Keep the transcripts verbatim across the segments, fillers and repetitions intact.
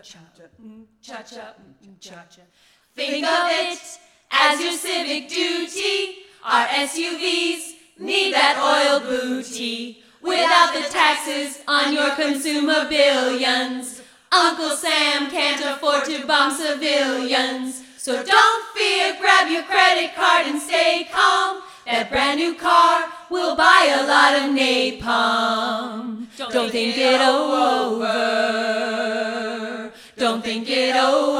cha-cha, mm, cha-cha, mm, cha-cha. Think of it as your civic duty. Our S U Vs need that oil booty. Without the taxes on your consumer billions, Uncle Sam can't afford to bomb civilians. So don't fear, grab your credit card and stay calm. That brand new car will buy a lot of napalm. Don't, don't think it over. Don't think it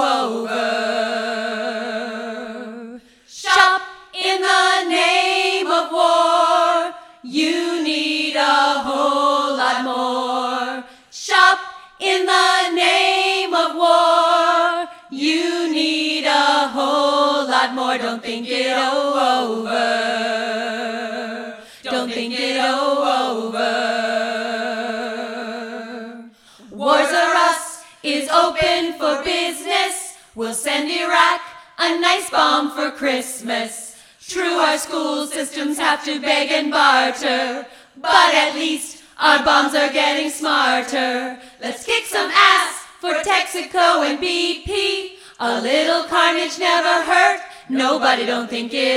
over. Shop in the name of war. You need a whole lot more. Shop in the name of war. You need a whole lot more. Don't think it over. Don't think it over. Wars R Us is open for business. We'll send Iraq a nice bomb for Christmas. True, our school systems have to beg and barter, but at least our bombs are getting smarter. Let's kick some ass for Texaco and B P. A little carnage never hurt. Nobody don't think it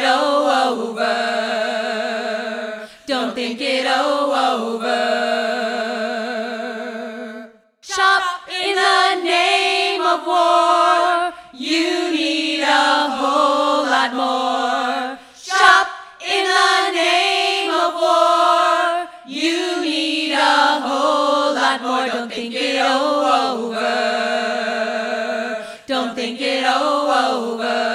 over. Don't think it over. Shop in the name of war. You need a whole lot more. Shop in the name of war. You need a whole lot more. Don't think it over. Don't think it over.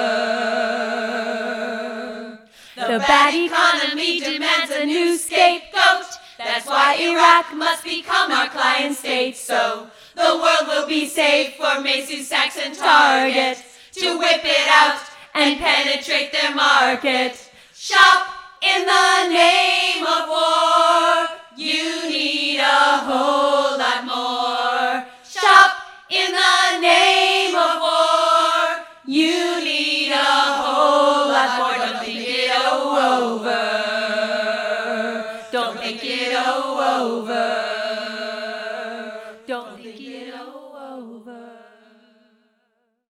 The bad economy demands a new scapegoat. That's why Iraq must become our client state. So the world will be safe for Macy's, Saks, and Target to whip it out and penetrate their market. Shop in the name of war. You need a whole lot more. Shop in the name of war. You need a whole lot more. Don't think it over. Don't think it over.